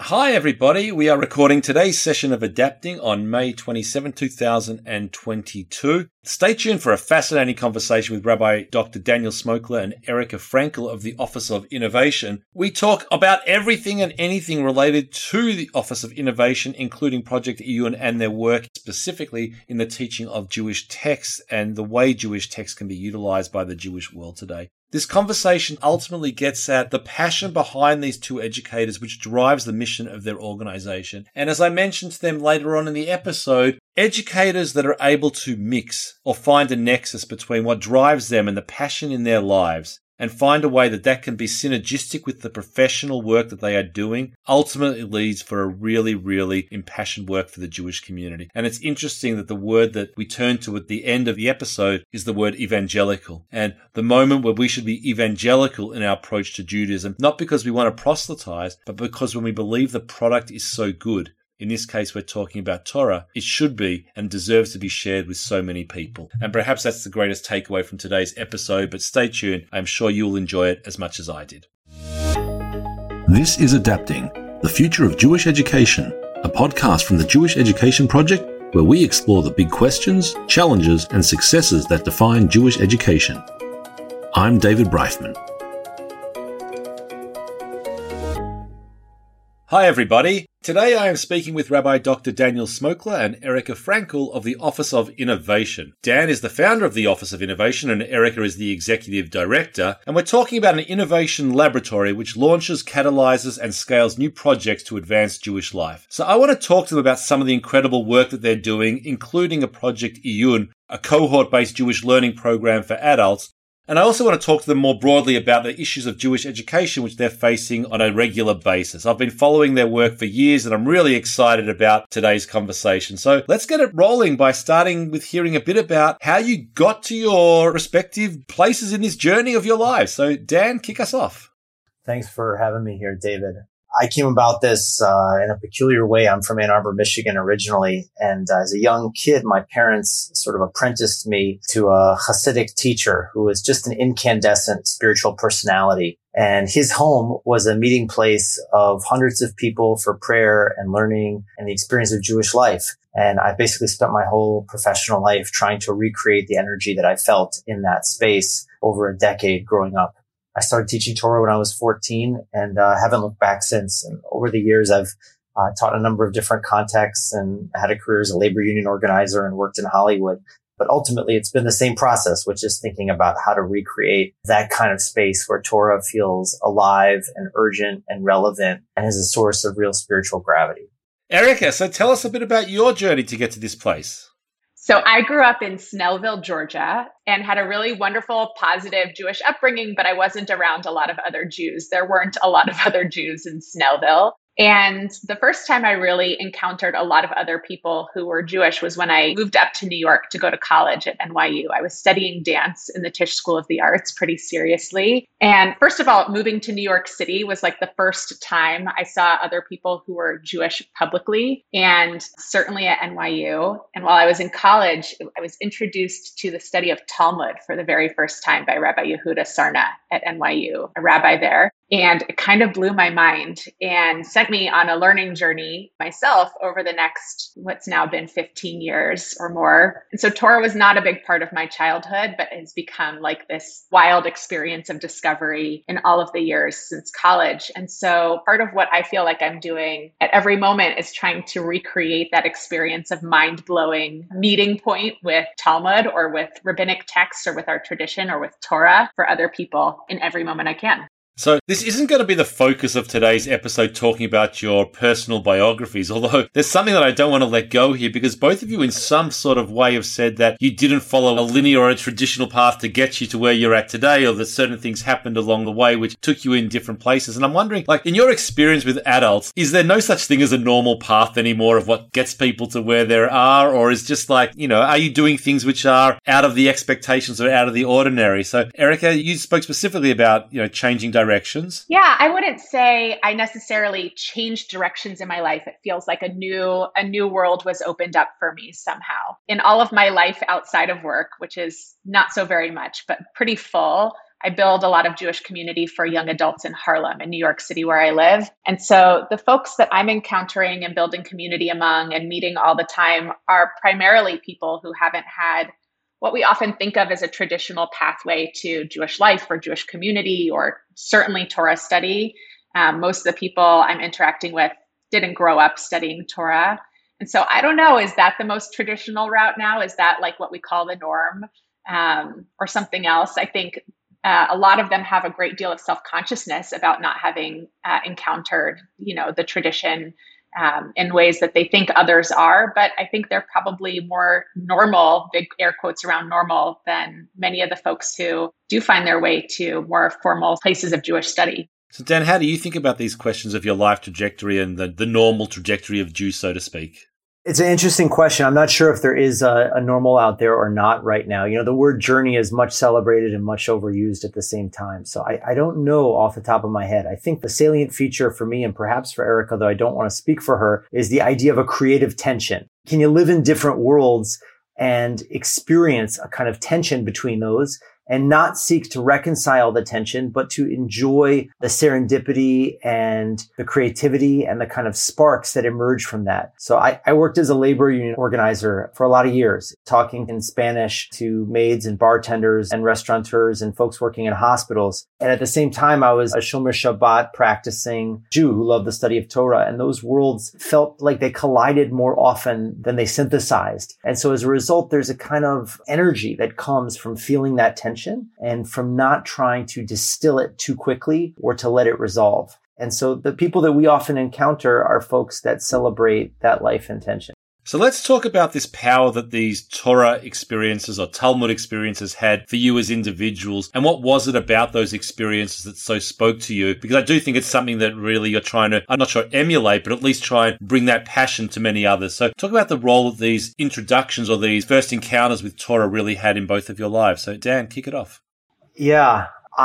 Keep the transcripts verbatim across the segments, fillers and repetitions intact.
Hi, everybody. We are recording today's session of Adapting on May twenty-seventh, two thousand twenty-two. Stay tuned for a fascinating conversation with Rabbi Doctor Daniel Smokler and Erica Frankel of the Office of Innovation. We talk about everything and anything related to the Office of Innovation, including Project Iyun and their work specifically in the teaching of Jewish texts and the way Jewish texts can be utilized by the Jewish world today. This conversation ultimately gets at the passion behind these two educators, which drives the mission of their organization. And as I mentioned to them later on in the episode, educators that are able to mix or find a nexus between what drives them and the passion in their lives, and find a way that that can be synergistic with the professional work that they are doing, ultimately leads for a really, really impassioned work for the Jewish community. And it's interesting that the word that we turn to at the end of the episode is the word evangelical. And the moment where we should be evangelical in our approach to Judaism, not because we want to proselytize, but because when we believe the product is so good, in this case, we're talking about Torah, it should be and deserves to be shared with so many people. And perhaps that's the greatest takeaway from today's episode, but stay tuned. I'm sure you'll enjoy it as much as I did. This is Adapting, the Future of Jewish Education, a podcast from the Jewish Education Project, where we explore the big questions, challenges, and successes that define Jewish education. I'm David Breithman. Hi, everybody. Today I am speaking with Rabbi Doctor Daniel Smokler and Erica Frankel of the Office of Innovation. Dan is the founder of the Office of Innovation and Erica is the executive director. And we're talking about an innovation laboratory which launches, catalyzes, and scales new projects to advance Jewish life. So I want to talk to them about some of the incredible work that they're doing, including a Project Iyun, a cohort-based Jewish learning program for adults. And I also want to talk to them more broadly about the issues of Jewish education, which they're facing on a regular basis. I've been following their work for years, and I'm really excited about today's conversation. So let's get it rolling by starting with hearing a bit about how you got to your respective places in this journey of your lives. So Dan, kick us off. Thanks for having me here, David. I came about this uh, in a peculiar way. I'm from Ann Arbor, Michigan originally. And uh, as a young kid, my parents sort of apprenticed me to a Hasidic teacher who was just an incandescent spiritual personality. And his home was a meeting place of hundreds of people for prayer and learning and the experience of Jewish life. And I basically spent my whole professional life trying to recreate the energy that I felt in that space over a decade growing up. I started teaching Torah when I was fourteen and uh, haven't looked back since. And over the years, I've uh, taught in a number of different contexts and had a career as a labor union organizer and worked in Hollywood. But ultimately, it's been the same process, which is thinking about how to recreate that kind of space where Torah feels alive and urgent and relevant and is a source of real spiritual gravity. Erica, so tell us a bit about your journey to get to this place. So I grew up in Snellville, Georgia, and had a really wonderful, positive Jewish upbringing, but I wasn't around a lot of other Jews. There weren't a lot of other Jews in Snellville. And the first time I really encountered a lot of other people who were Jewish was when I moved up to New York to go to college at N Y U. I was studying dance in the Tisch School of the Arts pretty seriously. And first of all, moving to New York City was like the first time I saw other people who were Jewish publicly, and certainly at N Y U. And while I was in college, I was introduced to the study of Talmud for the very first time by Rabbi Yehuda Sarna at N Y U, a rabbi there. And it kind of blew my mind and sent me on a learning journey myself over the next, what's now been fifteen years or more. And so Torah was not a big part of my childhood, but has become like this wild experience of discovery in all of the years since college. And so part of what I feel like I'm doing at every moment is trying to recreate that experience of mind-blowing meeting point with Talmud or with rabbinic texts or with our tradition or with Torah for other people in every moment I can. So this isn't going to be the focus of today's episode, talking about your personal biographies, although there's something that I don't want to let go here, because both of you in some sort of way have said that you didn't follow a linear or a traditional path to get you to where you're at today, or that certain things happened along the way which took you in different places. And I'm wondering, like, in your experience with adults, is there no such thing as a normal path anymore of what gets people to where they are? Or is just like, you know, are you doing things which are out of the expectations or out of the ordinary? So Erica, you spoke specifically about, you know, changing directions. Directions? Yeah, I wouldn't say I necessarily changed directions in my life. It feels like a new a new world was opened up for me somehow. In all of my life outside of work, which is not so very much, but pretty full, I build a lot of Jewish community for young adults in Harlem, in New York City, where I live. And so the folks that I'm encountering and building community among and meeting all the time are primarily people who haven't had what we often think of as a traditional pathway to Jewish life or Jewish community, or certainly Torah study. Um, most of the people I'm interacting with didn't grow up studying Torah. And so I don't know, is that the most traditional route now? Is that like what we call the norm, um, or something else? I think uh, a lot of them have a great deal of self-consciousness about not having uh, encountered, you know, the tradition um, in ways that they think others are. But I think they're probably more normal, big air quotes around normal, than many of the folks who do find their way to more formal places of Jewish study. So Dan, how do you think about these questions of your life trajectory and the, the normal trajectory of Jews, so to speak? It's an interesting question. I'm not sure if there is a, a normal out there or not right now. You know, the word journey is much celebrated and much overused at the same time. So I, I don't know off the top of my head. I think the salient feature for me, and perhaps for Erica, though I don't want to speak for her, is the idea of a creative tension. Can you live in different worlds and experience a kind of tension between those, and not seek to reconcile the tension, but to enjoy the serendipity and the creativity and the kind of sparks that emerge from that? So I, I worked as a labor union organizer for a lot of years, talking in Spanish to maids and bartenders and restaurateurs and folks working in hospitals. And at the same time, I was a Shomer Shabbat practicing Jew who loved the study of Torah. And those worlds felt like they collided more often than they synthesized. And so as a result, there's a kind of energy that comes from feeling that tension and from not trying to distill it too quickly or to let it resolve. And so the people that we often encounter are folks that celebrate that life intention. So let's talk about this power that these Torah experiences or Talmud experiences had for you as individuals. And what was it about those experiences that so spoke to you? Because I do think it's something that really you're trying to, I'm not sure emulate, but at least try and bring that passion to many others. So talk about the role that these introductions or these first encounters with Torah really had in both of your lives. So Dan, kick it off. Yeah,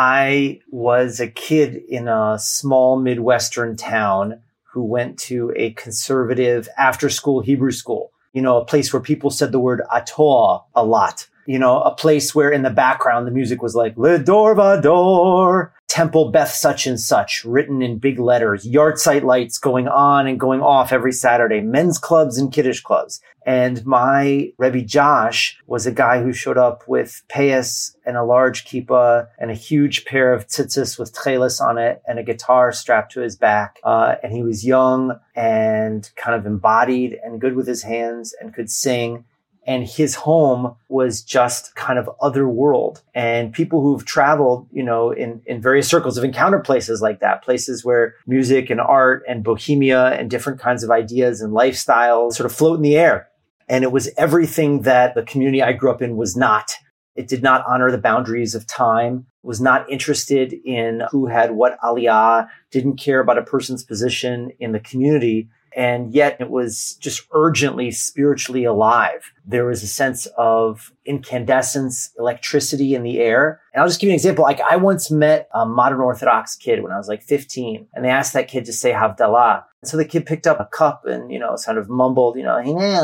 I was a kid in a small Midwestern town who went to a conservative after-school Hebrew school, you know, a place where people said the word atoah a lot, you know, a place where in the background the music was like, Ledor Vador, Temple Beth such and such, written in big letters, yard site lights going on and going off every Saturday, men's clubs and kiddush clubs. And my Rebbe Josh was a guy who showed up with payas and a large kippah and a huge pair of tzitzis with tchelis on it and a guitar strapped to his back. Uh, and he was young and kind of embodied and good with his hands and could sing. And his home was just kind of otherworld. And people who've traveled, you know, in, in various circles have encountered places like that, places where music and art and bohemia and different kinds of ideas and lifestyles sort of float in the air. And it was everything that the community I grew up in was not. It did not honor the boundaries of time, was not interested in who had what aliyah, didn't care about a person's position in the community. And yet it was just urgently spiritually alive. There was a sense of incandescence, electricity in the air. And I'll just give you an example. Like I once met a modern Orthodox kid when I was like fifteen, and they asked that kid to say Havdalah. And so the kid picked up a cup and, you know, sort of mumbled, you know,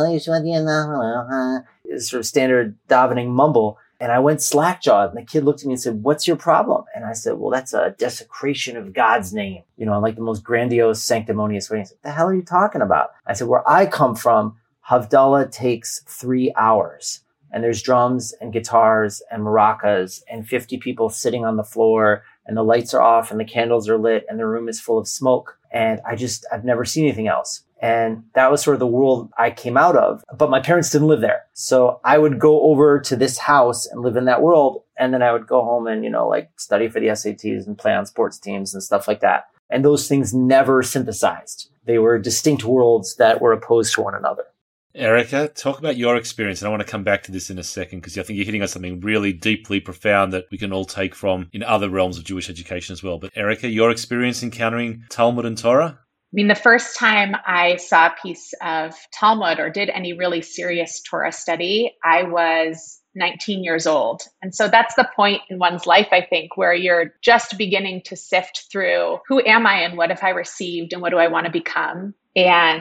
sort of standard davening mumble. And I went slack-jawed, and the kid looked at me and said, "What's your problem?" And I said, "Well, that's a desecration of God's name," you know, in like the most grandiose, sanctimonious way. He said, "What the hell are you talking about?" I said, "Where I come from, Havdalah takes three hours. And there's drums and guitars and maracas and fifty people sitting on the floor, and the lights are off and the candles are lit and the room is full of smoke. And I just, I've never seen anything else." And that was sort of the world I came out of. But my parents didn't live there. So I would go over to this house and live in that world. And then I would go home and, you know, like study for the S A Ts and play on sports teams and stuff like that. And those things never synthesized. They were distinct worlds that were opposed to one another. Erica, talk about your experience. And I want to come back to this in a second because I think you're hitting on something really deeply profound that we can all take from in other realms of Jewish education as well. But Erica, your experience encountering Talmud and Torah? I mean, the first time I saw a piece of Talmud or did any really serious Torah study, I was nineteen years old. And so that's the point in one's life, I think, where you're just beginning to sift through who am I and what have I received and what do I want to become? And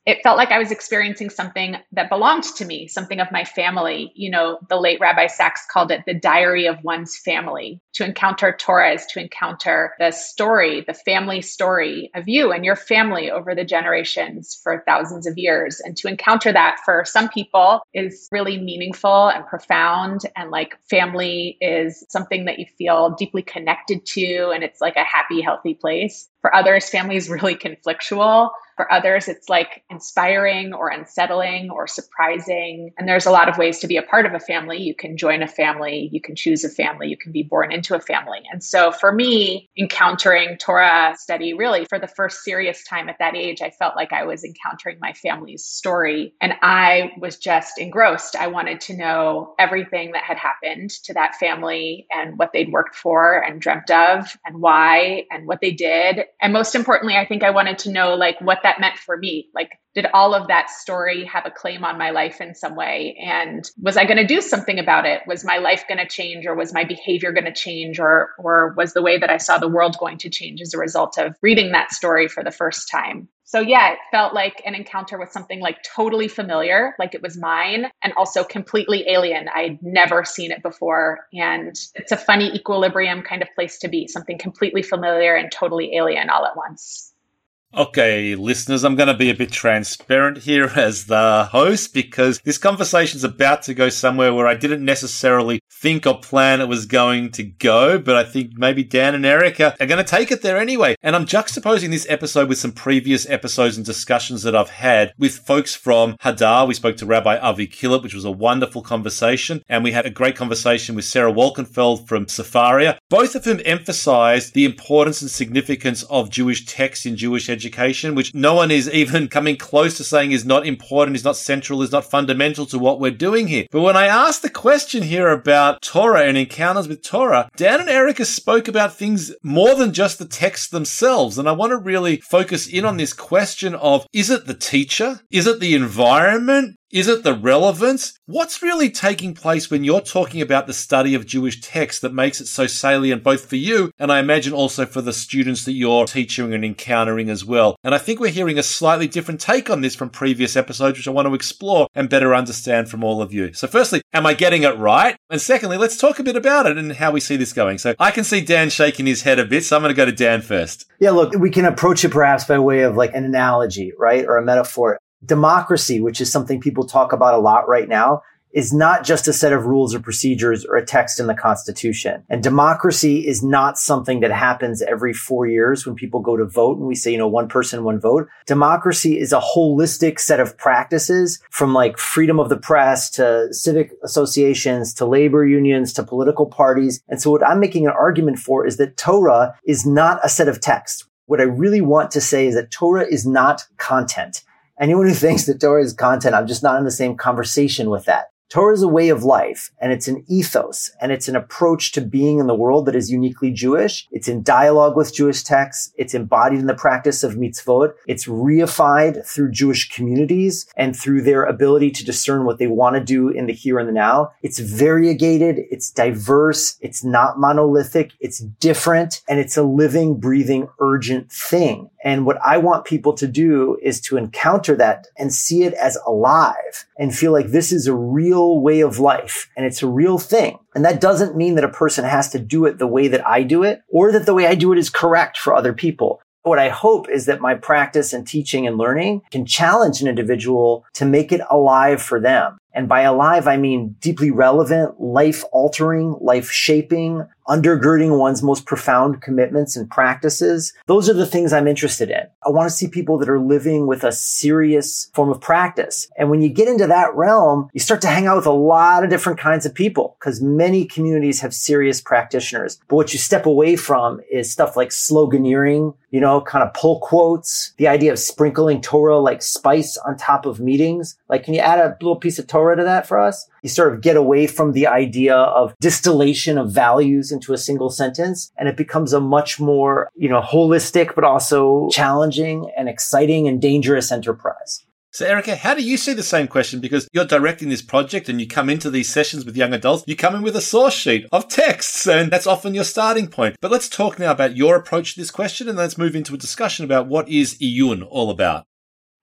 it felt like I was experiencing something that belonged to me, something of my family. You know, the late Rabbi Sachs called it the diary of one's family. To encounter Torah is to encounter the story, the family story of you and your family over the generations for thousands of years. And to encounter that for some people is really meaningful and profound. And like family is something that you feel deeply connected to. And it's like a happy, healthy place. For others, family is really conflictual. For others, it's like inspiring or unsettling or surprising. And there's a lot of ways to be a part of a family. You can join a family, you can choose a family, you can be born into a family. And so for me, encountering Torah study, really for the first serious time at that age, I felt like I was encountering my family's story. And I was just engrossed. I wanted to know everything that had happened to that family and what they'd worked for and dreamt of and why and what they did. And most importantly, I think I wanted to know like what that meant for me. Like, did all of that story have a claim on my life in some way? And was I going to do something about it? Was my life going to change, or was my behavior going to change, or or was the way that I saw the world going to change as a result of reading that story for the first time? So yeah, it felt like an encounter with something like totally familiar, like it was mine, and also completely alien. I'd never seen it before. And it's a funny equilibrium kind of place to be, something completely familiar and totally alien all at once. Okay, listeners, I'm going to be a bit transparent here as the host because this conversation's about to go somewhere where I didn't necessarily think or plan it was going to go, but I think maybe Dan and Erica are going to take it there anyway. And I'm juxtaposing this episode with some previous episodes and discussions that I've had with folks from Hadar. We spoke to Rabbi Avi Killip, which was a wonderful conversation. And we had a great conversation with Sarah Wolkenfeld from Sefaria. Both of them emphasized the importance and significance of Jewish texts in Jewish education, which no one is even coming close to saying is not important, is not central, is not fundamental to what we're doing here. But when I asked the question here about Torah and encounters with Torah, Dan and Erica spoke about things more than just the texts themselves. And I want to really focus in on this question of, is it the teacher? Is it the environment? Is it the relevance? What's really taking place when you're talking about the study of Jewish text that makes it so salient both for you and I imagine also for the students that you're teaching and encountering as well? And I think we're hearing a slightly different take on this from previous episodes, which I want to explore and better understand from all of you. So firstly, am I getting it right? And secondly, let's talk a bit about it and how we see this going. So I can see Dan shaking his head a bit, so I'm going to go to Dan first. Yeah, look, we can approach it perhaps by way of like an analogy, right? Or a metaphor. Democracy, which is something people talk about a lot right now, is not just a set of rules or procedures or a text in the Constitution. And democracy is not something that happens every four years when people go to vote and we say, you know, one person, one vote. Democracy is a holistic set of practices, from like freedom of the press to civic associations to labor unions to political parties. And so what I'm making an argument for is that Torah is not a set of texts. What I really want to say is that Torah is not content. Anyone who thinks that Torah is content, I'm just not in the same conversation with that. Torah is a way of life, and it's an ethos, and it's an approach to being in the world that is uniquely Jewish. It's in dialogue with Jewish texts. It's embodied in the practice of mitzvot. It's reified through Jewish communities and through their ability to discern what they want to do in the here and the now. It's variegated. It's diverse. It's not monolithic. It's different, and it's a living, breathing, urgent thing. And what I want people to do is to encounter that and see it as alive and feel like this is a real way of life and it's a real thing. And that doesn't mean that a person has to do it the way that I do it or that the way I do it is correct for other people. What I hope is that my practice and teaching and learning can challenge an individual to make it alive for them. And by alive, I mean deeply relevant, life-altering, life-shaping, undergirding one's most profound commitments and practices. Those are the things I'm interested in. I want to see people that are living with a serious form of practice. And when you get into that realm, you start to hang out with a lot of different kinds of people because many communities have serious practitioners. But what you step away from is stuff like sloganeering, you know, kind of pull quotes, the idea of sprinkling Torah like spice on top of meetings. Like, can you add a little piece of Torah to that for us? You sort of get away from the idea of distillation of values into a single sentence, and it becomes a much more, you know, holistic, but also challenging and exciting and dangerous enterprise. So, Erica, how do you see the same question? Because you're directing this project and you come into these sessions with young adults, you come in with a source sheet of texts, and that's often your starting point. But let's talk now about your approach to this question, and let's move into a discussion about what is Iyun all about.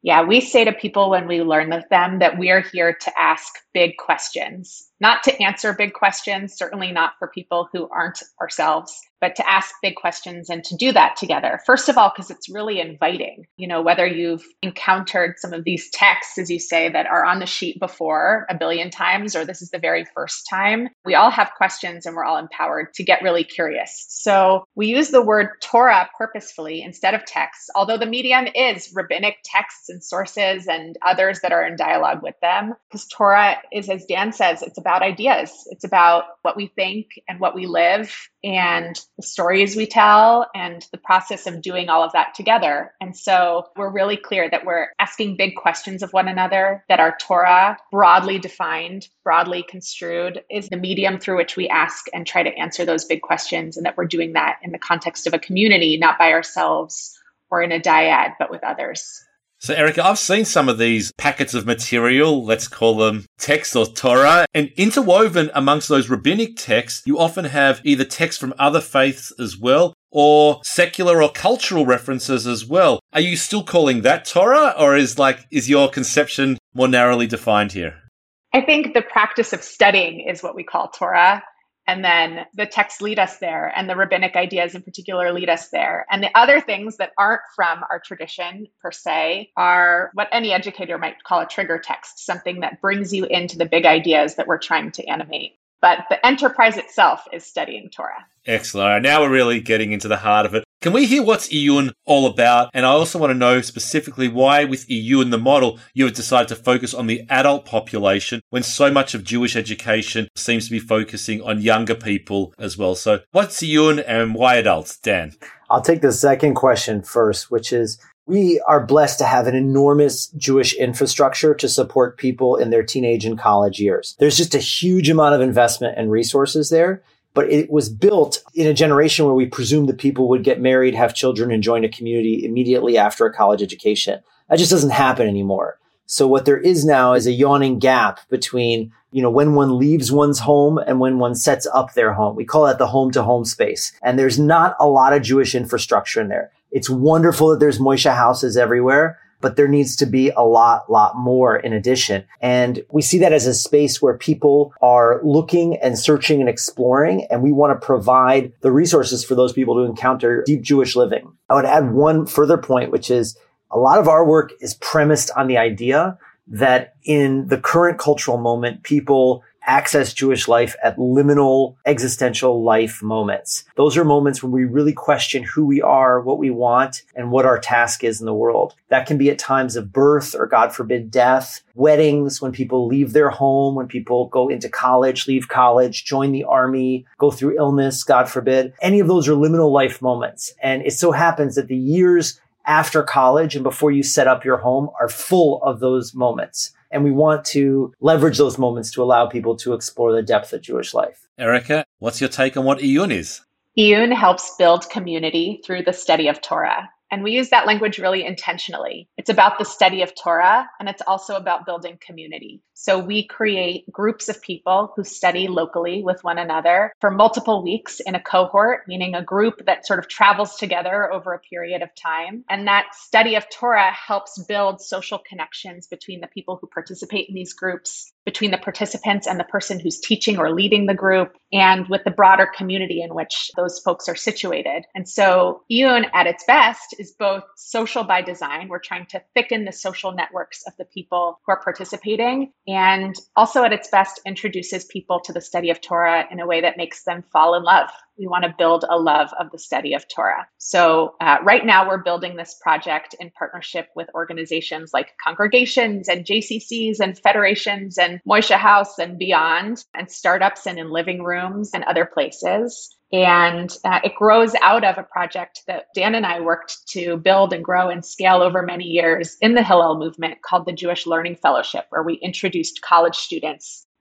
Yeah, we say to people when we learn with them that we are here to ask big questions, not to answer big questions, certainly not for people who aren't ourselves, but to ask big questions and to do that together. First of all, because it's really inviting, you know, whether you've encountered some of these texts, as you say, that are on the sheet before a billion times, or this is the very first time, we all have questions and we're all empowered to get really curious. So we use the word Torah purposefully instead of texts, although the medium is rabbinic texts and sources and others that are in dialogue with them, because Torah is, as Dan says, it's about ideas. It's about what we think and what we live and the stories we tell and the process of doing all of that together. And so we're really clear that we're asking big questions of one another, that our Torah, broadly defined, broadly construed, is the medium through which we ask and try to answer those big questions, and that we're doing that in the context of a community, not by ourselves or in a dyad, but with others. So, Erica, I've seen some of these packets of material, let's call them text or Torah, and interwoven amongst those rabbinic texts, you often have either texts from other faiths as well, or secular or cultural references as well. Are you still calling that Torah, or is like is your conception more narrowly defined here? I think the practice of studying is what we call Torah. And then the texts lead us there, and the rabbinic ideas in particular lead us there. And the other things that aren't from our tradition per se are what any educator might call a trigger text, something that brings you into the big ideas that we're trying to animate. But the enterprise itself is studying Torah. Excellent. All right, now we're really getting into the heart of it. Can we hear what's Iyun all about? And I also want to know specifically why with Iyun, the model, you have decided to focus on the adult population when so much of Jewish education seems to be focusing on younger people as well. So what's Iyun and why adults? Dan? I'll take the second question first, which is, we are blessed to have an enormous Jewish infrastructure to support people in their teenage and college years. There's just a huge amount of investment and resources there, but it was built in a generation where we presumed that people would get married, have children, and join a community immediately after a college education. That just doesn't happen anymore. So what there is now is a yawning gap between, you know, when one leaves one's home and when one sets up their home. We call that the home to home space. And there's not a lot of Jewish infrastructure in there. It's wonderful that there's Moishe houses everywhere, but there needs to be a lot, lot more in addition. And we see that as a space where people are looking and searching and exploring, and we want to provide the resources for those people to encounter deep Jewish living. I would add one further point, which is a lot of our work is premised on the idea that in the current cultural moment, people access Jewish life at liminal existential life moments. Those are moments when we really question who we are, what we want, and what our task is in the world. That can be at times of birth or, God forbid, death, weddings, when people leave their home, when people go into college, leave college, join the army, go through illness, God forbid. Any of those are liminal life moments. And it so happens that the years after college and before you set up your home are full of those moments. And we want to leverage those moments to allow people to explore the depth of Jewish life. Erica, what's your take on what Iyun is? Iyun helps build community through the study of Torah. And we use that language really intentionally. It's about the study of Torah, and it's also about building community. So we create groups of people who study locally with one another for multiple weeks in a cohort, meaning a group that sort of travels together over a period of time. And that study of Torah helps build social connections between the people who participate in these groups, between the participants and the person who's teaching or leading the group, and with the broader community in which those folks are situated. And so Iyun at its best is both social by design. We're trying to thicken the social networks of the people who are participating, and also at its best introduces people to the study of Torah in a way that makes them fall in love. We want to build a love of the study of Torah. So uh, right now we're building this project in partnership with organizations like congregations and J C Cs and federations and Moishe House and beyond, and startups and in living rooms and other places. And uh, it grows out of a project that Dan and I worked to build and grow and scale over many years in the Hillel movement called the Jewish Learning Fellowship, where we introduced college students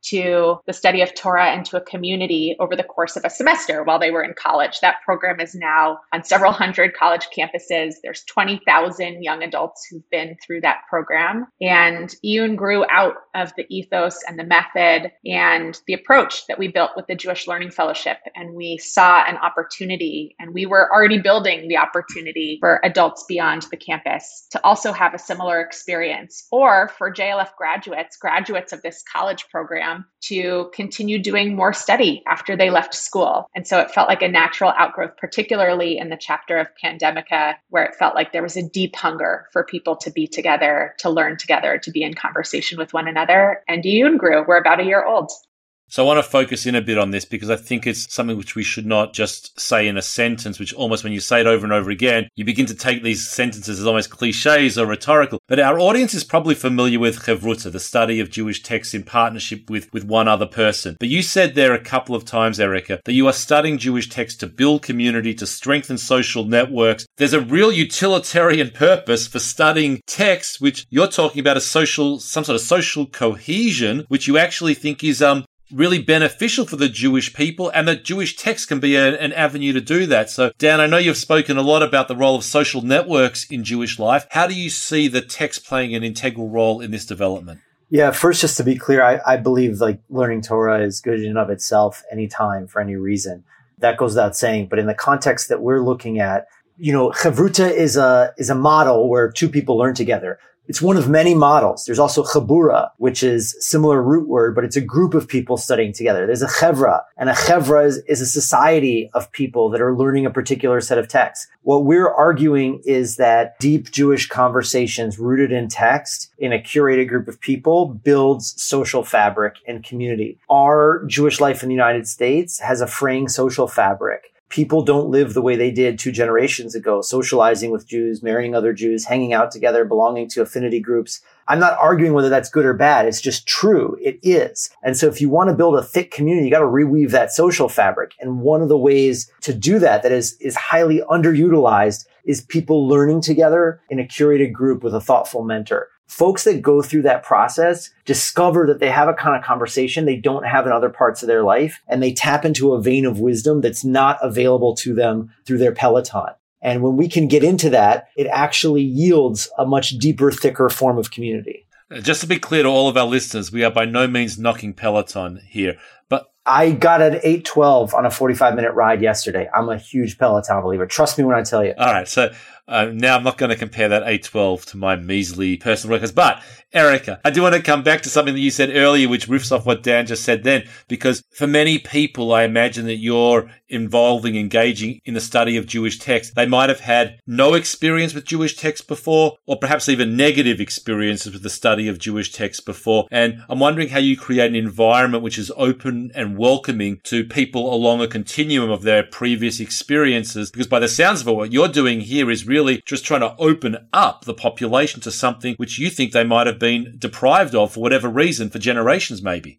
to the study of Torah and to a community over the course of a semester while they were in college. That program is now on several hundred college campuses. There's twenty thousand young adults who've been through that program. And Iyun grew out of the ethos and the method and the approach that we built with the Jewish Learning Fellowship. And we saw an opportunity, and we were already building the opportunity for adults beyond the campus to also have a similar experience, or for J L F graduates, graduates of this college program, to continue doing more study after they left school. And so it felt like a natural outgrowth, particularly in the chapter of Pandemica, where it felt like there was a deep hunger for people to be together, to learn together, to be in conversation with one another. And Iyun grew. We're about a year old. So I want to focus in a bit on this because I think it's something which we should not just say in a sentence, which almost when you say it over and over again, you begin to take these sentences as almost cliches or rhetorical. But our audience is probably familiar with Chavruta, the study of Jewish texts in partnership with, with one other person. But you said there a couple of times, Erica, that you are studying Jewish texts to build community, to strengthen social networks. There's a real utilitarian purpose for studying texts, which you're talking about a social, some sort of social cohesion, which you actually think is um really beneficial for the Jewish people, and that Jewish text can be a, an avenue to do that. So, Dan, I know you've spoken a lot about the role of social networks in Jewish life. How do you see the text playing an integral role in this development? Yeah, first, just to be clear, I, I believe like learning Torah is good in and of itself anytime for any reason. That goes without saying. But in the context that we're looking at, you know, Chavruta is a is a model where two people learn together. It's one of many models. There's also Chabura, which is similar root word, but it's a group of people studying together. There's a Chevra, and a Chevra is, is a society of people that are learning a particular set of texts. What we're arguing is that deep Jewish conversations rooted in text in a curated group of people builds social fabric and community. Our Jewish life in the United States has a fraying social fabric. People don't live the way they did two generations ago, socializing with Jews, marrying other Jews, hanging out together, belonging to affinity groups. I'm not arguing whether that's good or bad. It's just true. It is. And so if you want to build a thick community, you got to reweave that social fabric. And one of the ways to do that that is, is highly underutilized is people learning together in a curated group with a thoughtful mentor. Folks that go through that process discover that they have a kind of conversation they don't have in other parts of their life, and they tap into a vein of wisdom that's not available to them through their Peloton. And when we can get into that, it actually yields a much deeper, thicker form of community. Just to be clear to all of our listeners, we are by no means knocking Peloton here, but I got an eight twelve on a forty-five minute ride yesterday. I'm a huge Peloton believer. Trust me when I tell you. All right. So uh, now I'm not going to compare that eight twelve to my measly personal records. But Erica, I do want to come back to something that you said earlier, which riffs off what Dan just said then, because for many people, I imagine that you're involving, engaging in the study of Jewish text. They might have had no experience with Jewish text before, or perhaps even negative experiences with the study of Jewish text before. And I'm wondering how you create an environment which is open and welcoming to people along a continuum of their previous experiences, because by the sounds of it, what you're doing here is really just trying to open up the population to something which you think they might have been deprived of for whatever reason for generations maybe.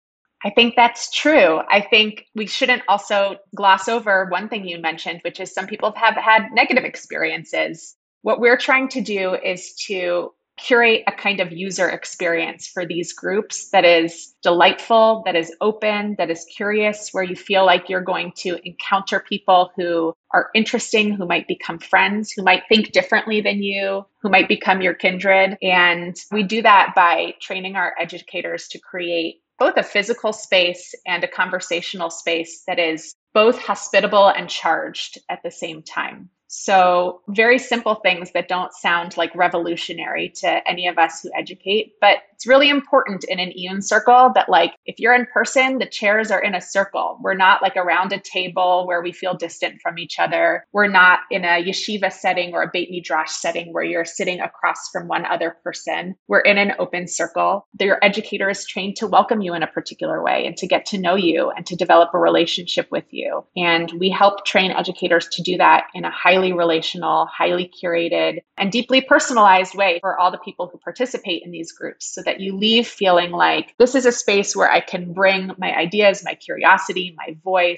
I think that's true. I think we shouldn't also gloss over one thing you mentioned, which is some people have had negative experiences. What we're trying to do is to curate a kind of user experience for these groups that is delightful, that is open, that is curious, where you feel like you're going to encounter people who are interesting, who might become friends, who might think differently than you, who might become your kindred. And we do that by training our educators to create both a physical space and a conversational space that is both hospitable and charged at the same time. So very simple things that don't sound like revolutionary to any of us who educate, but it's really important in an Iyun circle that, like, if you're in person, the chairs are in a circle. We're not like around a table where we feel distant from each other. We're not in a yeshiva setting or a Beit Midrash setting where you're sitting across from one other person. We're in an open circle. Your educator is trained to welcome you in a particular way and to get to know you and to develop a relationship with you. And we help train educators to do that in a highly relational, highly curated, and deeply personalized way for all the people who participate in these groups, so that you leave feeling like this is a space where I can bring my ideas, my curiosity, my voice,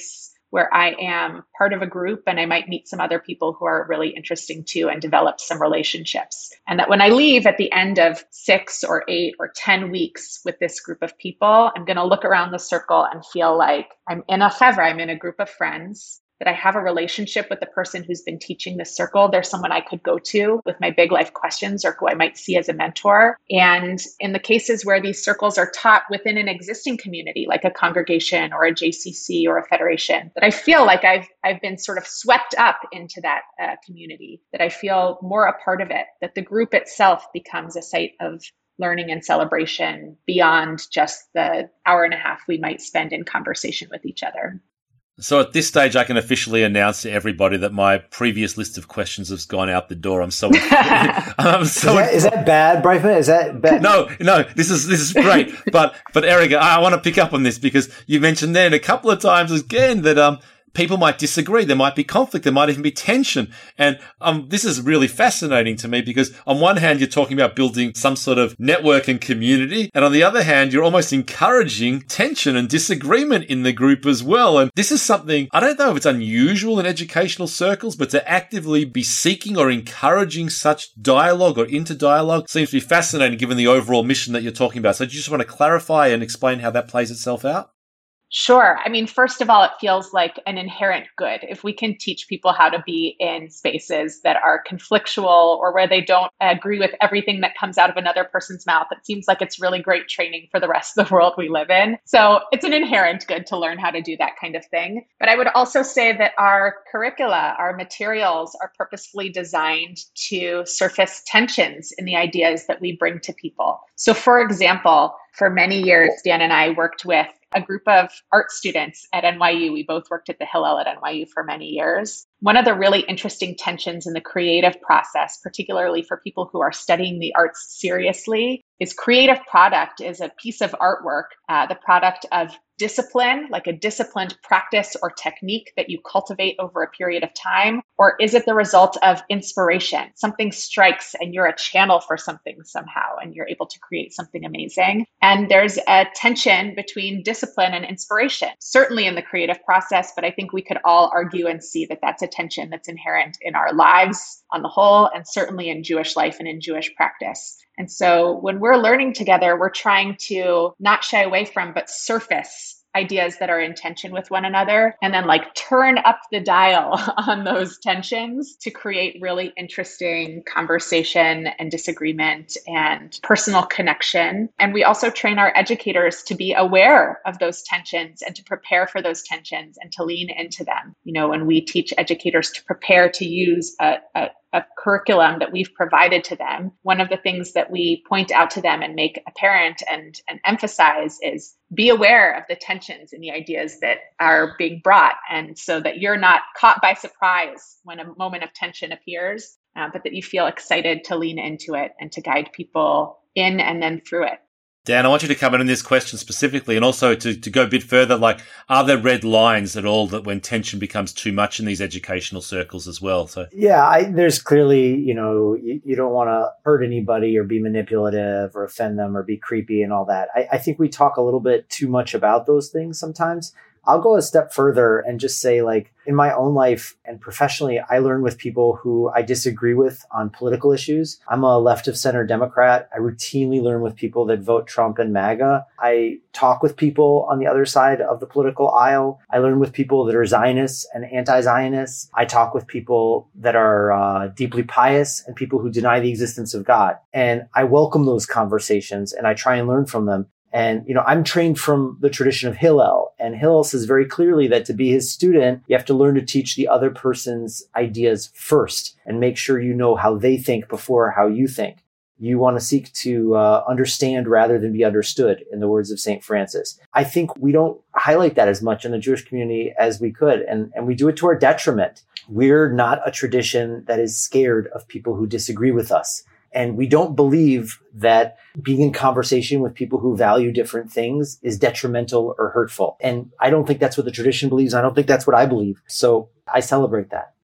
where I am part of a group and I might meet some other people who are really interesting too and develop some relationships. And that when I leave at the end of six or eight or ten weeks with this group of people, I'm going to look around the circle and feel like I'm in a chevra, I'm in a group of friends, that I have a relationship with the person who's been teaching this circle. There's someone I could go to with my big life questions or who I might see as a mentor. And in the cases where these circles are taught within an existing community, like a congregation or a J C C or a federation, that I feel like I've I've been sort of swept up into that uh, community, that I feel more a part of it, that the group itself becomes a site of learning and celebration beyond just the hour and a half we might spend in conversation with each other. So at this stage, I can officially announce to everybody that my previous list of questions has gone out the door. I'm so, I'm so. Is that, is that bad, Bryfman? Is that bad? No, no. This is this is great. but but Erica, I want to pick up on this because you mentioned then a couple of times again that um. people might disagree. There might be conflict. There might even be tension. And um, this is really fascinating to me because on one hand, you're talking about building some sort of network and community. And on the other hand, you're almost encouraging tension and disagreement in the group as well. And this is something, I don't know if it's unusual in educational circles, but to actively be seeking or encouraging such dialogue or inter-dialogue seems to be fascinating given the overall mission that you're talking about. So do you just want to clarify and explain how that plays itself out? Sure. I mean, first of all, it feels like an inherent good. If we can teach people how to be in spaces that are conflictual or where they don't agree with everything that comes out of another person's mouth, it seems like it's really great training for the rest of the world we live in. So it's an inherent good to learn how to do that kind of thing. But I would also say that our curricula, our materials are purposefully designed to surface tensions in the ideas that we bring to people. So for example, for many years, Dan and I worked with a group of art students at N Y U. We both worked at the Hillel at N Y U for many years. One of the really interesting tensions in the creative process, particularly for people who are studying the arts seriously, is creative product is a piece of artwork, uh, the product of discipline, like a disciplined practice or technique that you cultivate over a period of time? Or is it the result of inspiration? Something strikes and you're a channel for something somehow, and you're able to create something amazing. And there's a tension between discipline and inspiration, certainly in the creative process, but I think we could all argue and see that that's a tension that's inherent in our lives on the whole, and certainly in Jewish life and in Jewish practice. And so when we're learning together, we're trying to not shy away from, but surface ideas that are in tension with one another, and then like turn up the dial on those tensions to create really interesting conversation and disagreement and personal connection. And we also train our educators to be aware of those tensions and to prepare for those tensions and to lean into them. You know, when we teach educators to prepare to use a, a a curriculum that we've provided to them, one of the things that we point out to them and make apparent and, and emphasize is be aware of the tensions in the ideas that are being brought. And so that you're not caught by surprise when a moment of tension appears, uh, but that you feel excited to lean into it and to guide people in and then through it. Dan, I want you to come in on this question specifically, and also to, to go a bit further, like, are there red lines at all that when tension becomes too much in these educational circles as well? So yeah, I, there's clearly, you know, you, you don't want to hurt anybody or be manipulative or offend them or be creepy and all that. I, I think we talk a little bit too much about those things sometimes. I'll go a step further and just say, like, in my own life and professionally, I learn with people who I disagree with on political issues. I'm a left of center Democrat. I routinely learn with people that vote Trump and MAGA. I talk with people on the other side of the political aisle. I learn with people that are Zionists and anti-Zionists. I talk with people that are uh, deeply pious and people who deny the existence of God. And I welcome those conversations and I try and learn from them. And, you know, I'm trained from the tradition of Hillel, and Hillel says very clearly that to be his student, you have to learn to teach the other person's ideas first and make sure you know how they think before how you think. You want to seek to uh, understand rather than be understood, in the words of Saint Francis. I think we don't highlight that as much in the Jewish community as we could, and, and we do it to our detriment. We're not a tradition that is scared of people who disagree with us. And we don't believe that being in conversation with people who value different things is detrimental or hurtful. And I don't think that's what the tradition believes. I don't think that's what I believe. So I celebrate that.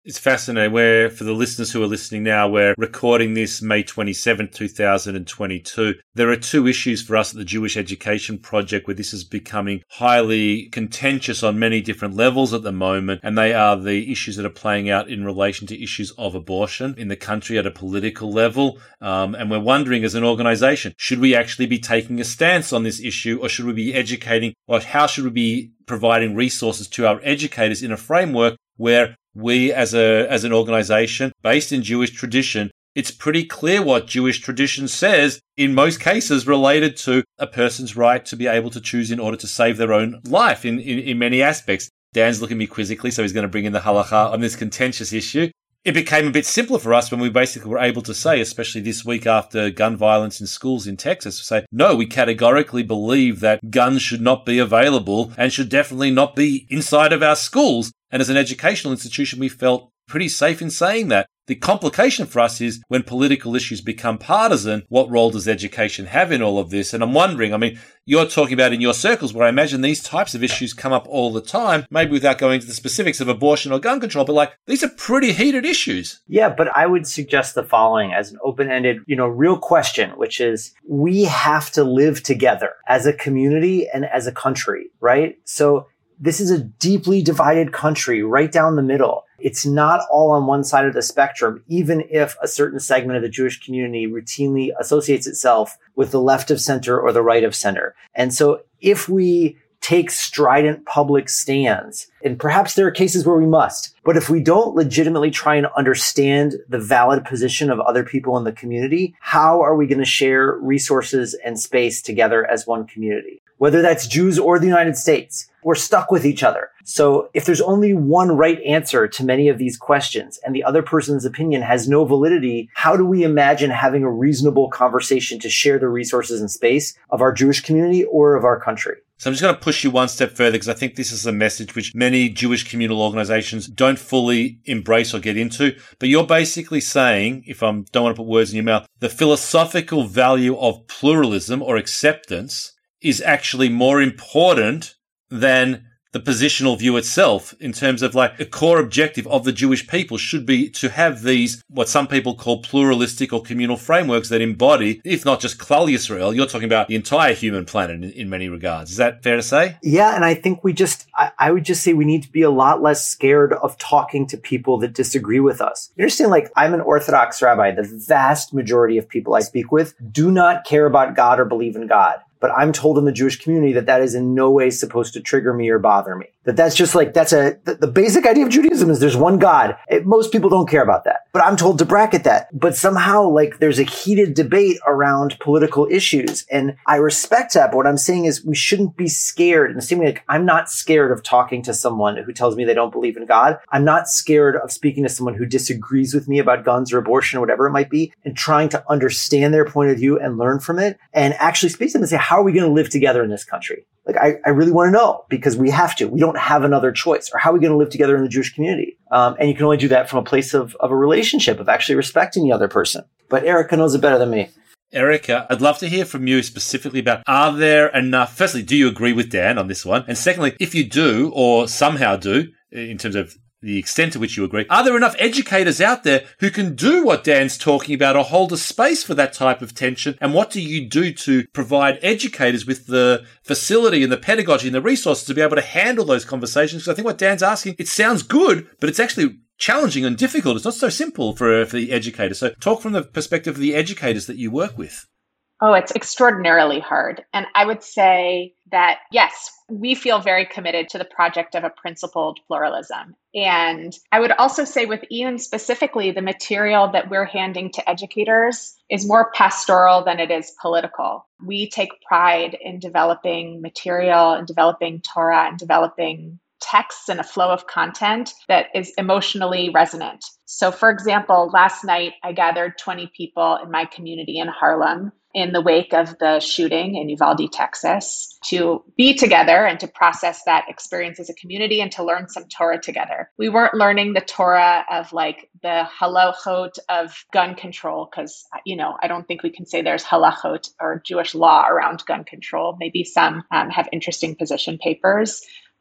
It's fascinating. Where for the listeners who are listening now, we're recording this May twenty-seventh, two thousand twenty-two. There are two issues for us at the Jewish Education Project where this is becoming highly contentious on many different levels at the moment, and they are the issues that are playing out in relation to issues of abortion in the country at a political level. Um, and we're wondering as an organisation, should we actually be taking a stance on this issue, or should we be educating, or how should we be providing resources to our educators in a framework where we as a as an organisation based in Jewish tradition, it's pretty clear what Jewish tradition says, in most cases related to a person's right to be able to choose in order to save their own life in, in, in many aspects. Dan's looking at me quizzically, so he's going to bring in the halakha on this contentious issue. It became a bit simpler for us when we basically were able to say, especially this week after gun violence in schools in Texas, to say, no, we categorically believe that guns should not be available and should definitely not be inside of our schools. And as an educational institution, we felt pretty safe in saying that. The complication for us is when political issues become partisan, what role does education have in all of this? And I'm wondering, I mean, you're talking about in your circles where I imagine these types of issues come up all the time, maybe without going into the specifics of abortion or gun control, but like these are pretty heated issues. Yeah, but I would suggest the following as an open-ended, you know, real question, which is we have to live together as a community and as a country, right? So this is a deeply divided country right down the middle. It's not all on one side of the spectrum, even if a certain segment of the Jewish community routinely associates itself with the left of center or the right of center. And so if we take strident public stands, and perhaps there are cases where we must, but if we don't legitimately try and understand the valid position of other people in the community, how are we going to share resources and space together as one community? Whether that's Jews or the United States, we're stuck with each other. So if there's only one right answer to many of these questions and the other person's opinion has no validity, how do we imagine having a reasonable conversation to share the resources and space of our Jewish community or of our country? So I'm just going to push you one step further because I think this is a message which many Jewish communal organizations don't fully embrace or get into. But you're basically saying, if I don't want to put words in your mouth, the philosophical value of pluralism or acceptance is actually more important than the positional view itself, in terms of like a core objective of the Jewish people should be to have these, what some people call pluralistic or communal frameworks that embody, if not just Klal Yisrael, you're talking about the entire human planet in, in many regards. Is that fair to say? Yeah. And I think we just, I, I would just say we need to be a lot less scared of talking to people that disagree with us. You understand, like, I'm an Orthodox rabbi. The vast majority of people I speak with do not care about God or believe in God. But I'm told in the Jewish community that that is in no way supposed to trigger me or bother me. That that's just like, that's a, the, the basic idea of Judaism is there's one God. It, most people don't care about that. But I'm told to bracket that. But somehow, like, there's a heated debate around political issues. And I respect that. But what I'm saying is we shouldn't be scared. In the same way, like, I'm not scared of talking to someone who tells me they don't believe in God. I'm not scared of speaking to someone who disagrees with me about guns or abortion or whatever it might be, and trying to understand their point of view and learn from it and actually speak to them and say, how are we going to live together in this country? Like, I, I really want to know, because we have to. We don't have another choice. Or how are we going to live together in the Jewish community? Um, and you can only do that from a place of, of a relationship, of actually respecting the other person. But Erica knows it better than me. Erica, I'd love to hear from you specifically about, are there enough, firstly, do you agree with Dan on this one? And secondly, if you do, or somehow do, in terms of the extent to which you agree, are there enough educators out there who can do what Dan's talking about or hold a space for that type of tension? And what do you do to provide educators with the facility and the pedagogy and the resources to be able to handle those conversations? Because I think what Dan's asking, it sounds good, but it's actually challenging and difficult. It's not so simple for, for the educator. So talk from the perspective of the educators that you work with. Oh, it's extraordinarily hard. And I would say that, yes, we feel very committed to the project of a principled pluralism. And I would also say with Ian specifically, the material that we're handing to educators is more pastoral than it is political. We take pride in developing material and developing Torah and developing texts and a flow of content that is emotionally resonant. So for example, last night I gathered twenty people in my community in Harlem in the wake of the shooting in Uvalde, Texas, to be together and to process that experience as a community and to learn some Torah together. We weren't learning the Torah of like the halachot of gun control, because, you know, I don't think we can say there's halachot or Jewish law around gun control. Maybe some um, have interesting position papers.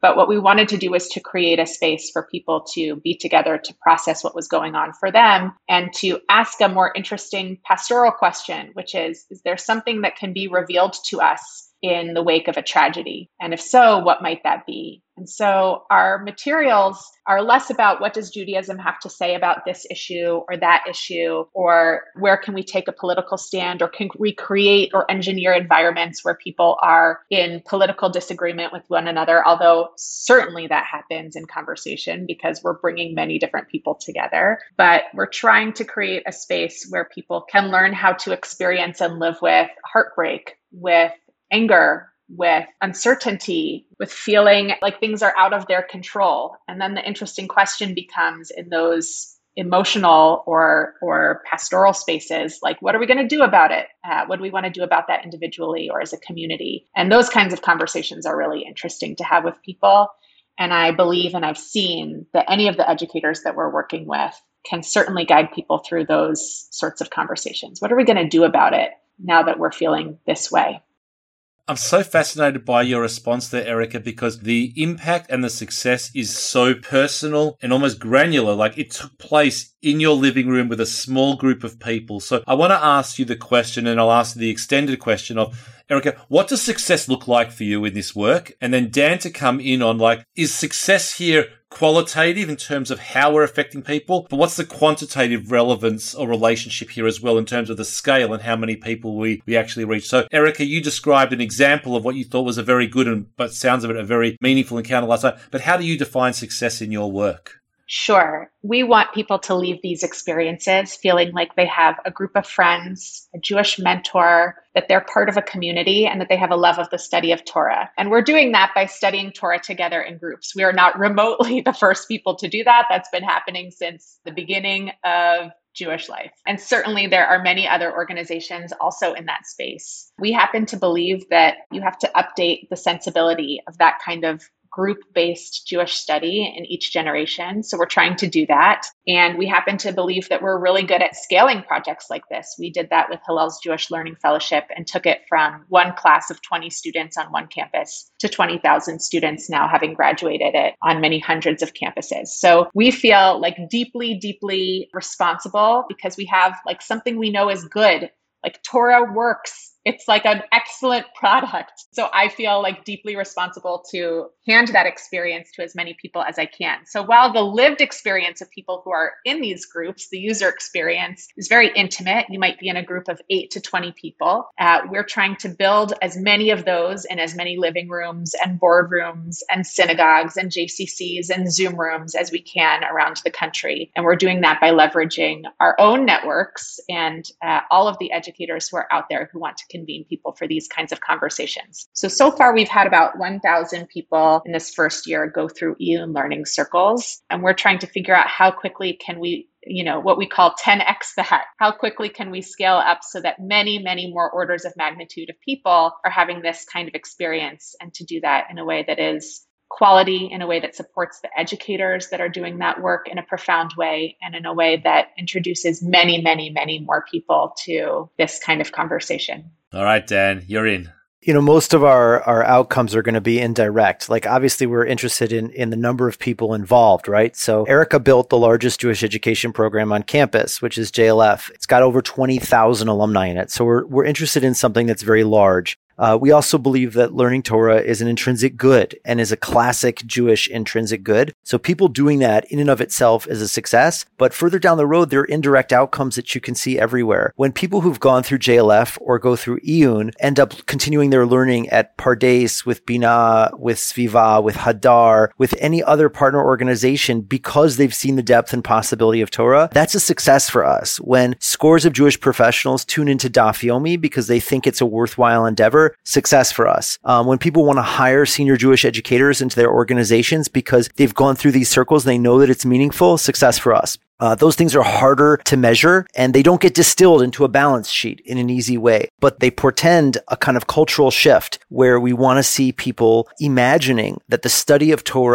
But what we wanted to do was to create a space for people to be together to process what was going on for them and to ask a more interesting pastoral question, which is, is there something that can be revealed to us in the wake of a tragedy? And if so, what might that be? And so our materials are less about what does Judaism have to say about this issue or that issue, or where can we take a political stand, or can we create or engineer environments where people are in political disagreement with one another, although certainly that happens in conversation because we're bringing many different people together. But we're trying to create a space where people can learn how to experience and live with heartbreak, with anger, with uncertainty, with feeling like things are out of their control. And then the interesting question becomes, in those emotional or or pastoral spaces, like, what are we going to do about it? Uh, what do we want to do about that individually or as a community? And those kinds of conversations are really interesting to have with people. And I believe, and I've seen, that any of the educators that we're working with can certainly guide people through those sorts of conversations. What are we going to do about it now that we're feeling this way? I'm so fascinated by your response there, Erica, because the impact and the success is so personal and almost granular. Like, it took place in your living room with a small group of people. So I want to ask you the question, and I'll ask the extended question of, Erica, what does success look like for you in this work? And then Dan to come in on, like, is success here qualitative in terms of how we're affecting people, but what's the quantitative relevance or relationship here as well in terms of the scale and how many people we, we actually reach? So, Erica, you described an example of what you thought was a very good and, but sounds of it, a very meaningful encounter last night. But how do you define success in your work? Sure. We want people to leave these experiences feeling like they have a group of friends, a Jewish mentor, that they're part of a community, and that they have a love of the study of Torah. And we're doing that by studying Torah together in groups. We are not remotely the first people to do that. That's been happening since the beginning of Jewish life. And certainly there are many other organizations also in that space. We happen to believe that you have to update the sensibility of that kind of group-based Jewish study in each generation. So we're trying to do that. And we happen to believe that we're really good at scaling projects like this. We did that with Hillel's Jewish Learning Fellowship and took it from one class of twenty students on one campus to twenty thousand students now having graduated it on many hundreds of campuses. So we feel like deeply, deeply responsible because we have like something we know is good. Like Torah works. It's like an excellent product. So I feel like deeply responsible to hand that experience to as many people as I can. So while the lived experience of people who are in these groups, the user experience is very intimate, you might be in a group of eight to twenty people. Uh, we're trying to build as many of those in as many living rooms and boardrooms and synagogues and J C Cs and Zoom rooms as we can around the country. And we're doing that by leveraging our own networks and uh, all of the educators who are out there who want to convene people for these kinds of conversations. So, so far we've had about one thousand people in this first year go through Iyun learning circles. And we're trying to figure out how quickly can we, you know, what we call ten X that. How quickly can we scale up so that many, many more orders of magnitude of people are having this kind of experience, and to do that in a way that is quality, in a way that supports the educators that are doing that work in a profound way, and in a way that introduces many, many, many more people to this kind of conversation. All right, Dan, you're in. You know, most of our, our outcomes are going to be indirect. Like, obviously, we're interested in, in the number of people involved, right? So Erica built the largest Jewish education program on campus, which is J L F. It's got over twenty thousand alumni in it. So we're we're interested in something that's very large. Uh, we also believe that learning Torah is an intrinsic good and is a classic Jewish intrinsic good. So people doing that in and of itself is a success. But further down the road, there are indirect outcomes that you can see everywhere. When people who've gone through J L F or go through Iyun end up continuing their learning at Pardes, with Bina, with Sviva, with Hadar, with any other partner organization because they've seen the depth and possibility of Torah, that's a success for us. When scores of Jewish professionals tune into Daf Yomi because they think it's a worthwhile endeavor, success for us. Um, when people want to hire senior Jewish educators into their organizations because they've gone through these circles, they know that it's meaningful, success for us. Uh, those things are harder to measure, and they don't get distilled into a balance sheet in an easy way, but they portend a kind of cultural shift where we want to see people imagining that the study of Torah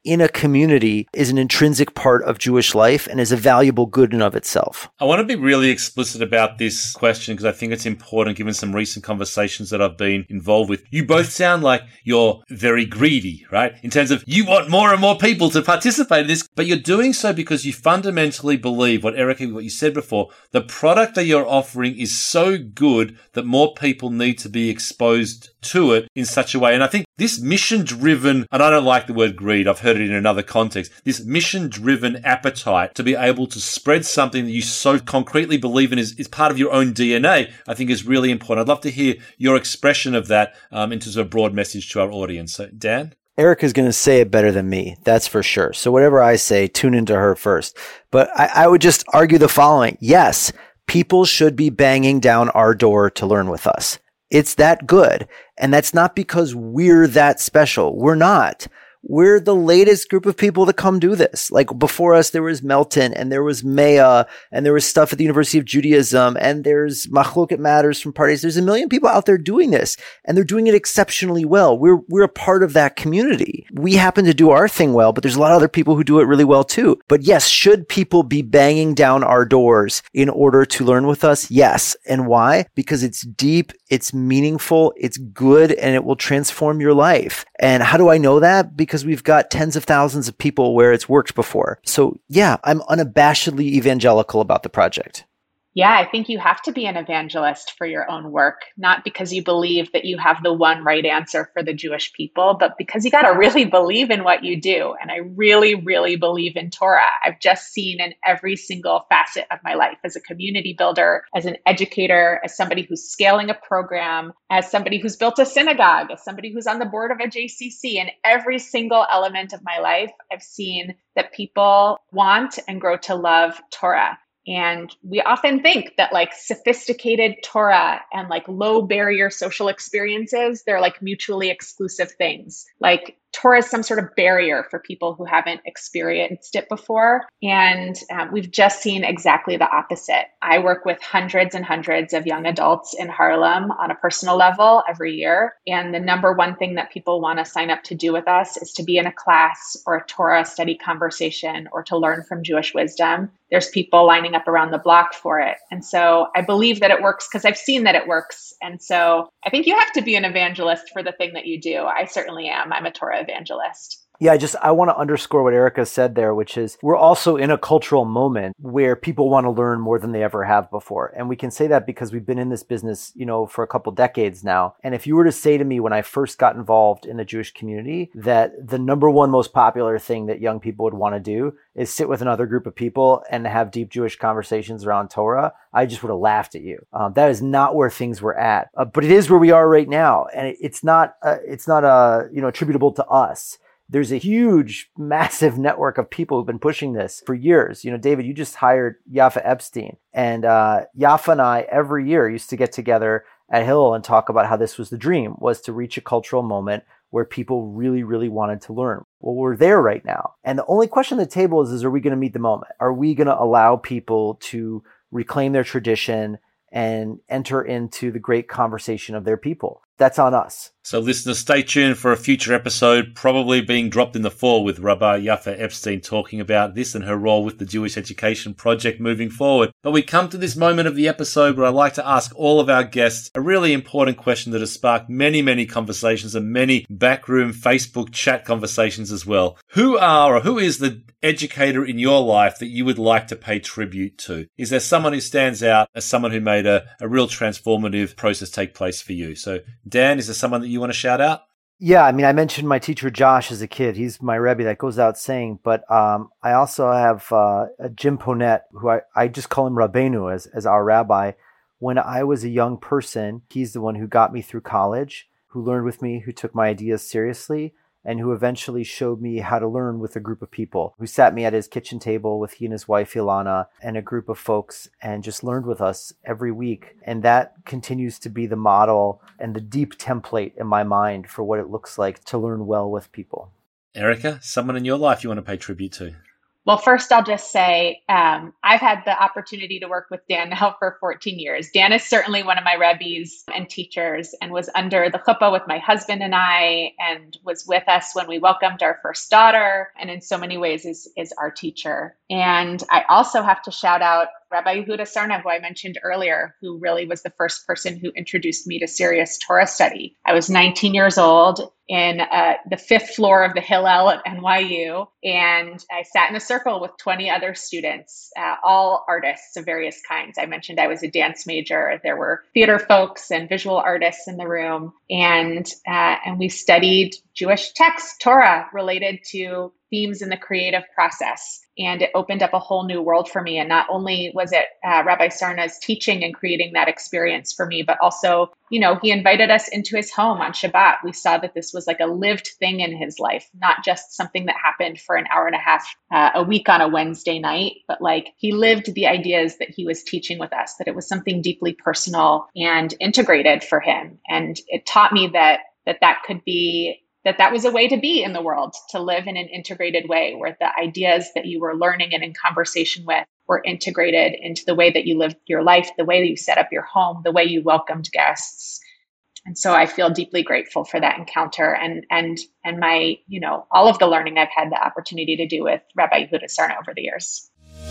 in a community is an intrinsic part of Jewish life and is a valuable good in of itself. I want to be really explicit about this question because I think it's important given some recent conversations that I've been involved with. You both sound like you're very greedy, right? In terms of you want more and more people to participate in this, but you're doing so because you fundamentally believe what Erica, what you said before, the product that you're offering is so good that more people need to be exposed to it in such a way. And I think this mission-driven, and I don't like the word greed, I've heard it in another context, this mission-driven appetite to be able to spread something that you so concretely believe in is, is part of your own D N A, I think is really important. I'd love to hear your expression of that um, into a broad message to our audience. So, Dan? Erica's going to say it better than me, that's for sure. So whatever I say, tune into her first. But I, I would just argue the following. Yes, people should be banging down our door to learn with us. It's that good. And that's not because we're that special. We're not. We're the latest group of people to come do this. Like before us, there was Melton and there was Maya and there was stuff at the University of Judaism and there's Machloket Matters from parties. There's a million people out there doing this and they're doing it exceptionally well. We're, we're a part of that community. We happen to do our thing well, but there's a lot of other people who do it really well too. But yes, should people be banging down our doors in order to learn with us? Yes. And why? Because it's deep, it's meaningful, it's good, and it will transform your life. And how do I know that? Because we've got tens of thousands of people where it's worked before. So yeah, I'm unabashedly evangelical about the project. Yeah, I think you have to be an evangelist for your own work, not because you believe that you have the one right answer for the Jewish people, but because you got to really believe in what you do. And I really, really believe in Torah. I've just seen in every single facet of my life as a community builder, as an educator, as somebody who's scaling a program, as somebody who's built a synagogue, as somebody who's on the board of a J C C. In every single element of my life, I've seen that people want and grow to love Torah. And we often think that like sophisticated Torah and like low barrier social experiences, they're like mutually exclusive things. Like Torah is some sort of barrier for people who haven't experienced it before. And um, we've just seen exactly the opposite. I work with hundreds and hundreds of young adults in Harlem on a personal level every year. And the number one thing that people want to sign up to do with us is to be in a class or a Torah study conversation or to learn from Jewish wisdom. There's people lining up around the block for it. And so I believe that it works because I've seen that it works. And so I think you have to be an evangelist for the thing that you do. I certainly am. I'm a Torah evangelist. Yeah, I just, I want to underscore what Erica said there, which is we're also in a cultural moment where people want to learn more than they ever have before. And we can say that because we've been in this business, you know, for a couple decades now. And if you were to say to me when I first got involved in the Jewish community that the number one most popular thing that young people would want to do is sit with another group of people and have deep Jewish conversations around Torah, I just would have laughed at you. Um, that is not where things were at, uh, but it is where we are right now. And it, it's not, uh, it's not, uh, you know, attributable to us. There's a huge, massive network of people who've been pushing this for years. You know, David, you just hired Yafa Epstein. And uh, Yafa and I, every year, used to get together at Hillel and talk about how this was the dream, was to reach a cultural moment where people really, really wanted to learn. Well, we're there right now. And the only question on the table is, is are we going to meet the moment? Are we going to allow people to reclaim their tradition and enter into the great conversation of their people? That's on us. So listeners, stay tuned for a future episode, probably being dropped in the fall with Rabbi Yafa Epstein talking about this and her role with the Jewish Education Project moving forward. But we come to this moment of the episode where I like to ask all of our guests a really important question that has sparked many, many conversations and many backroom Facebook chat conversations as well. Who are or who is the educator in your life that you would like to pay tribute to? Is there someone who stands out as someone who made a, a real transformative process take place for you? So Dan, is there someone that you want to shout out? Yeah, I mean, I mentioned my teacher Josh as a kid. He's my Rebbe, that goes out saying. But um, I also have uh, Jim Ponette, who I, I just call him Rabbeinu as, as our rabbi. When I was a young person, he's the one who got me through college, who learned with me, who took my ideas seriously, and who eventually showed me how to learn with a group of people, who sat me at his kitchen table with he and his wife, Ilana, and a group of folks, and just learned with us every week. And that continues to be the model and the deep template in my mind for what it looks like to learn well with people. Erica, someone in your life you want to pay tribute to? Well, first, I'll just say um, I've had the opportunity to work with Dan now for fourteen years. Dan is certainly one of my rebbes and teachers and was under the chuppah with my husband and I and was with us when we welcomed our first daughter, and in so many ways is, is our teacher. And I also have to shout out Rabbi Yehuda Sarna, who I mentioned earlier, who really was the first person who introduced me to serious Torah study. I was nineteen years old in uh, the fifth floor of the Hillel at N Y U, and I sat in a circle with twenty other students, uh, all artists of various kinds. I mentioned I was a dance major. There were theater folks and visual artists in the room, and uh, and we studied Jewish text, Torah, related to themes in the creative process. And it opened up a whole new world for me. And not only was it uh, Rabbi Sarna's teaching and creating that experience for me, but also, you know, he invited us into his home on Shabbat. We saw that this was like a lived thing in his life, not just something that happened for an hour and a half uh, a week on a Wednesday night, but like he lived the ideas that he was teaching with us, that it was something deeply personal and integrated for him. And it taught me that that, that could be that that was a way to be in the world, to live in an integrated way where the ideas that you were learning and in conversation with were integrated into the way that you lived your life, the way that you set up your home, the way you welcomed guests. And so I feel deeply grateful for that encounter and and and my, you know, all of the learning I've had the opportunity to do with Rabbi Yehuda Sarna over the years.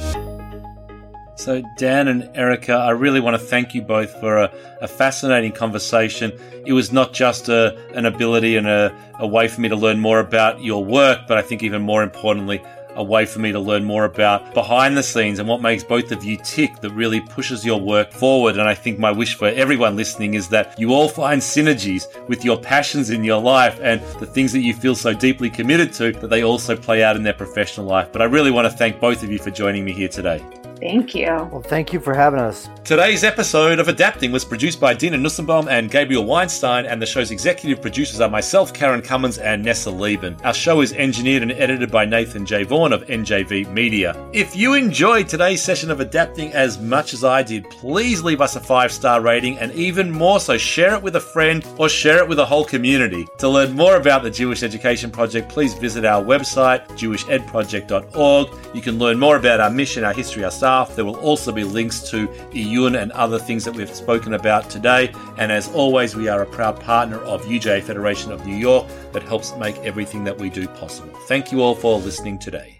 So Dan and Erica, I really want to thank you both for a, a fascinating conversation. It was not just a, an ability and a, a way for me to learn more about your work, but I think even more importantly, a way for me to learn more about behind the scenes and what makes both of you tick that really pushes your work forward. And I think my wish for everyone listening is that you all find synergies with your passions in your life and the things that you feel so deeply committed to, that they also play out in their professional life. But I really want to thank both of you for joining me here today. Thank you. Well, thank you for having us. Today's episode of Adapting was produced by Dina Nussenbaum and Gabriel Weinstein, and the show's executive producers are myself, Karen Cummins, and Nessa Lieben. Our show is engineered and edited by Nathan J. Vaughan of N J V Media. If you enjoyed today's session of Adapting as much as I did, please leave us a five-star rating, and even more so, share it with a friend or share it with a whole community. To learn more about the Jewish Education Project, please visit our website, jewish ed project dot org. You can learn more about our mission, our history, our staff. There will also be links to Iyun and other things that we've spoken about today. And as always, we are a proud partner of U J A Federation of New York that helps make everything that we do possible. Thank you all for listening today.